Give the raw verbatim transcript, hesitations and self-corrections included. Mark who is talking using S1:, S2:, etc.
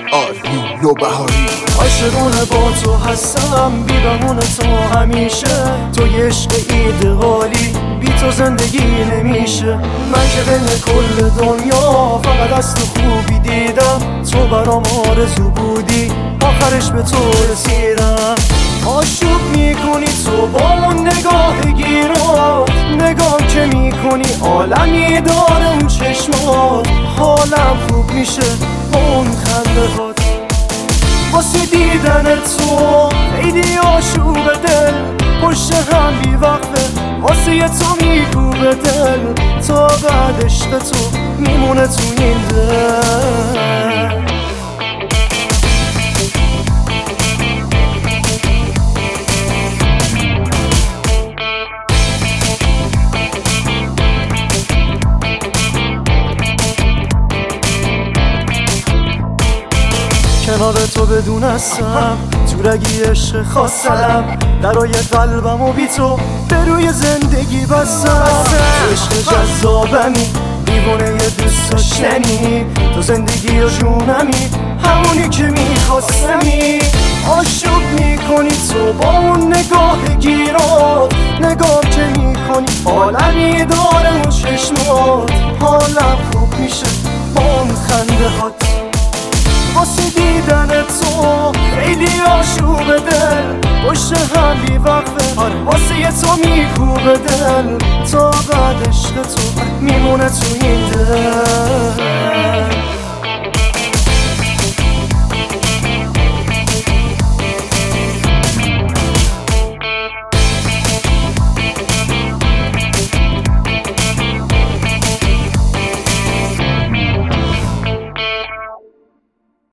S1: آرمین نوبهاری.
S2: عاشقونه با تو هستم بی بهونه تو همیشه، تو یه عشق ایدئالی بی تو زندگی نمیشه. من که بین کل دنیا فقط از تو خوبی دیدم، تو برام آرزو بودی آخرش به تو رسیدم. آشوب میکنی تو با اون نگاه گیرات، نگاه که میکنی عالمی داره اون چشمات. حالم خوب میشه با اون خنده هات، واسه دیدن تو خیلی آشوب دل پشت هم بی وقفه، واسه یه تو میکوبه دل تا بعد عشق تو میمونه تو این دل. کنار تو بدون هستم تو رگی عشق خواستم، درای قلبم و بی تو به روی زندگی بستم. تو عشق جذابمی دیوانه یه دوست داشتنی، تو زندگی و جونمی همونی که میخواستمی. آشوب میکنی تو با اون نگاه گیرات، نگاه که میکنی عالمی داره اون چشمات. حالم خوب میشه با اون خنده هات، واسه دیدن تو خیلی آشوب دل پشت هم بی وقفه، واسه یه تو میکوبه دل تا بعد عشق تو میمونه تو این دل.